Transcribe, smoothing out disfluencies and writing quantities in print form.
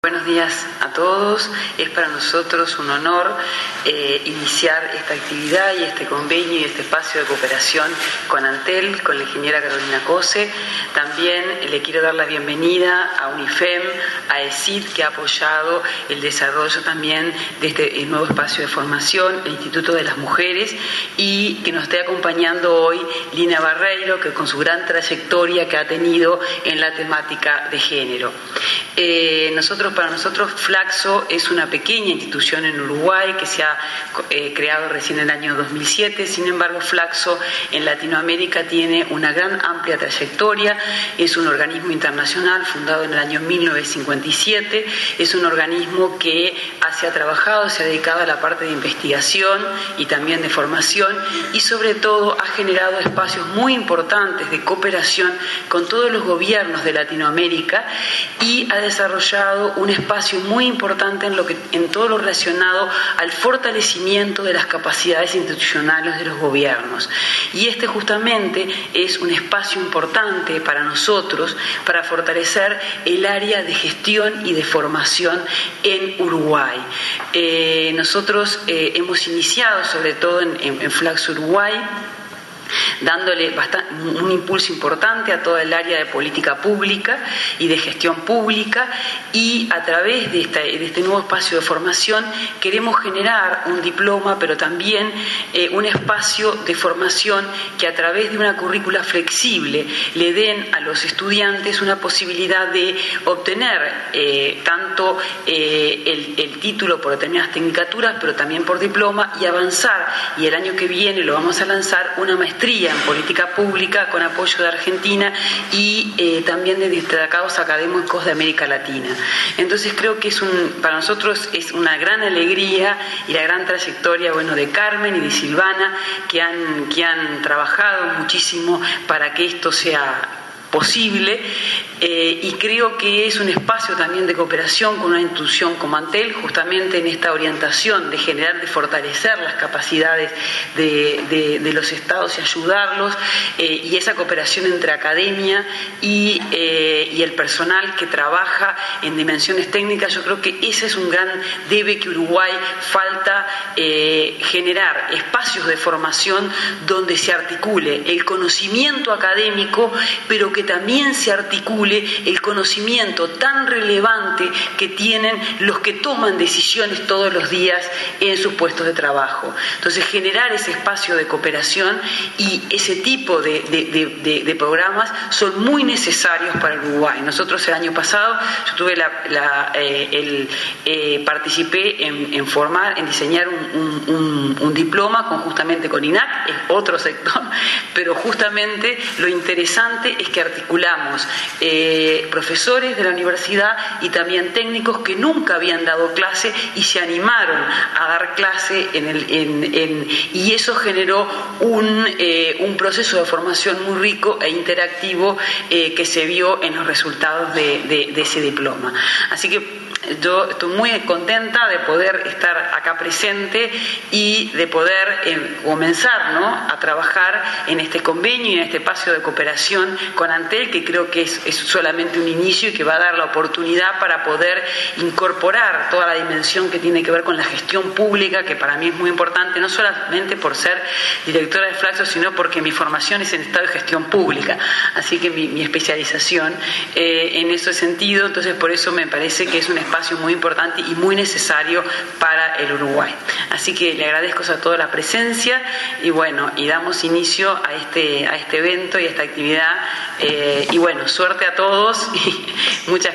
Buenos días a todos. Es para nosotros un honor iniciar esta actividad y este convenio y este espacio de cooperación con Antel, con la ingeniera Carolina Cose. También le quiero dar la bienvenida a UNIFEM, a ESID, que ha apoyado el desarrollo también de este nuevo espacio de formación, el Instituto de las Mujeres, y que nos esté acompañando hoy Lina Barreiro, que con su gran trayectoria que ha tenido en la temática de género. Para nosotros Flaxo es una pequeña institución en Uruguay que se ha creado recién en el año 2007. Sin embargo, Flaxo en Latinoamérica tiene una gran amplia trayectoria. Es un organismo internacional fundado en el año 1957. Es un organismo que se ha trabajado, se ha dedicado a la parte de investigación y también de formación, y sobre todo ha generado espacios muy importantes de cooperación con todos los gobiernos de Latinoamérica, y ha desarrollado un espacio muy importante en todo lo relacionado al fortalecimiento de las capacidades institucionales de los gobiernos. Y este justamente es un espacio importante para nosotros para fortalecer el área de gestión y de formación en Uruguay. Nosotros hemos iniciado, sobre todo en Flaxo Uruguay, dándole un impulso importante a toda el área de política pública y de gestión pública, y a través de este nuevo espacio de formación queremos generar un diploma, pero también un espacio de formación que a través de una currícula flexible le den a los estudiantes una posibilidad de obtener tanto el título por determinadas tecnicaturas, pero también por diploma, y avanzar, y el año que viene lo vamos a lanzar, una maestría en política pública con apoyo de Argentina y también de destacados académicos de América Latina. Entonces creo que para nosotros es una gran alegría, y la gran trayectoria de Carmen y de Silvana, que han trabajado muchísimo para que esto sea posible, y creo que es un espacio también de cooperación con una institución como Antel, justamente en esta orientación de generar, de fortalecer las capacidades de los estados y ayudarlos, y esa cooperación entre academia y el personal que trabaja en dimensiones técnicas. Yo creo que ese es un gran debe que Uruguay falta, generar espacios de formación donde se articule el conocimiento académico, pero que también se articule el conocimiento tan relevante que tienen los que toman decisiones todos los días en sus puestos de trabajo. Entonces, generar ese espacio de cooperación y ese tipo de programas son muy necesarios para Uruguay. Nosotros el año pasado, yo tuve participé en diseñar un diploma justamente con INAC, es otro sector, pero justamente lo interesante es que articulamos profesores de la universidad y también técnicos que nunca habían dado clase y se animaron a dar clase y eso generó un proceso de formación muy rico e interactivo que se vio en los resultados de ese diploma. Así que yo estoy muy contenta de poder estar acá presente y de poder comenzar a trabajar en este convenio y en este espacio de cooperación con Antel, que creo que es solamente un inicio y que va a dar la oportunidad para poder incorporar toda la dimensión que tiene que ver con la gestión pública, que para mí es muy importante, no solamente por ser directora de Flaxo, sino porque mi formación es en Estado de Gestión Pública, así que mi especialización en ese sentido. Entonces, por eso me parece que es un espacio muy importante y muy necesario para el Uruguay. Así que le agradezco a toda la presencia y damos inicio a este evento y a esta actividad, suerte a todos y muchas